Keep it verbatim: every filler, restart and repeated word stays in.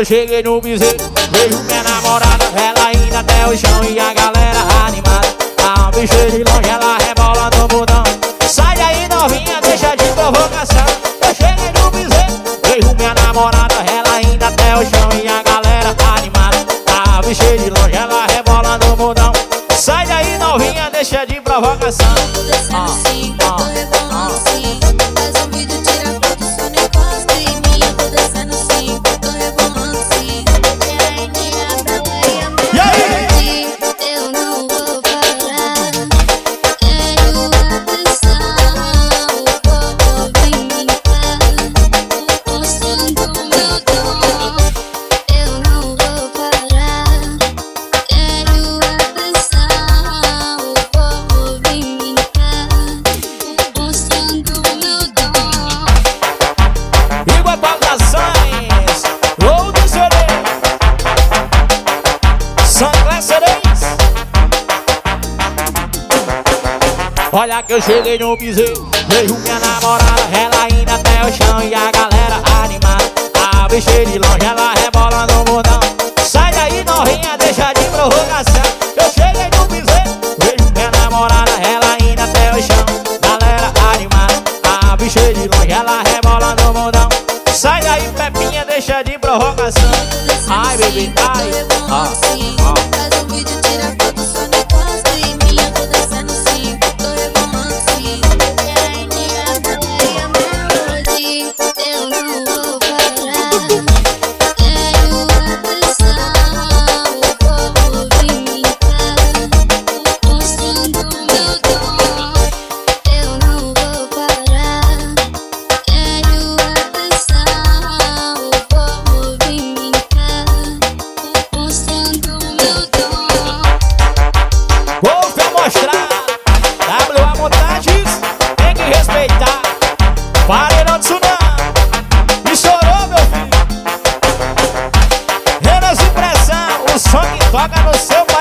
eu cheguei no piseiro, vejo minha namorada, ela indo até o chão e a galera animada. A bicha de longe, ela rebola no botão. Sai daí novinha, deixa de provocação. Eu cheguei no piseiro, vejo minha namorada, ela indo até o chão e a galera animada. A bicha de longe, ela rebola no botão. Sai daí novinha, deixa de provocação. Descendo sim, tô rebolando sim. Faz um vídeo, tira foto, só não encosta em mim. Eu tô descendo sim, tô rebolando sim. E aí, minha brava e a minha. Eu não vou parar. Quero atenção. O povo vem brincar, mostrando meu dom. Eu não vou parar. Quero atenção. O povo vem brincar, mostrando meu dom. Igual Baldações, ou do Serei, Sunglass Sereis. Olha que eu cheguei no piseiro, vejo minha namorada, ela indo até o chão e a galera animada. A bicha de longe, ela rebola no botão. Sai daí novinha, deixa de provocação. Eu cheguei no piseiro, vejo minha namorada, ela indo até o chão, galera animada. A bicha de longe, ela rebola no botão. Sai daí Pepinha, deixa de provocação. Ai bebê, ai, ó, ó. Faz um vídeo, tira foto, só não encosta em mim. Eu tô descendo sim, tô rebolando sim. E aí, minha brava e a melody. Eu não vou parar. Quero atenção. O povo vem brincar, mostrando meu dom. Eu não vou parar. Quero atenção. O povo vem brincar, mostrando meu dom. Vou pra mostrar W A Montagens, tem que respeitar. Paredão de tsunami, estourou meu filho. Renas Impressão, o som que toca no seu